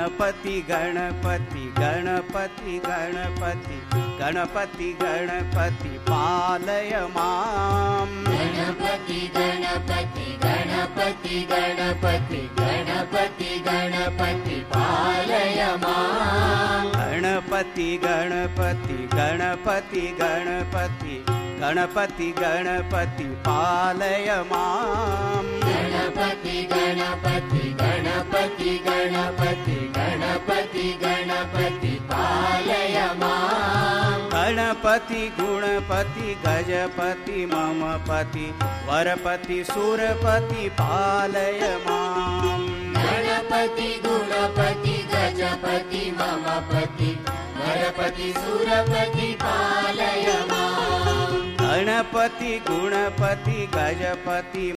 गणपति गणपति गणपति गणपति गणपति गणपति पालय मां गणपति गणपति गणपति गणपति गणपति गणपति पालय मां गणपति गणपति गणपति गणपति गणपति गणपति पालय मां गणपति गणपति गणपति गणपति गणपति गणपति पालय मां गणपति गुणपति गजपति ममपति वरपति सुरपति पालय मां गणपति गुणपति गजपति ममपति वरपति सुरपति पालय मां गणपति गुणपति गजपति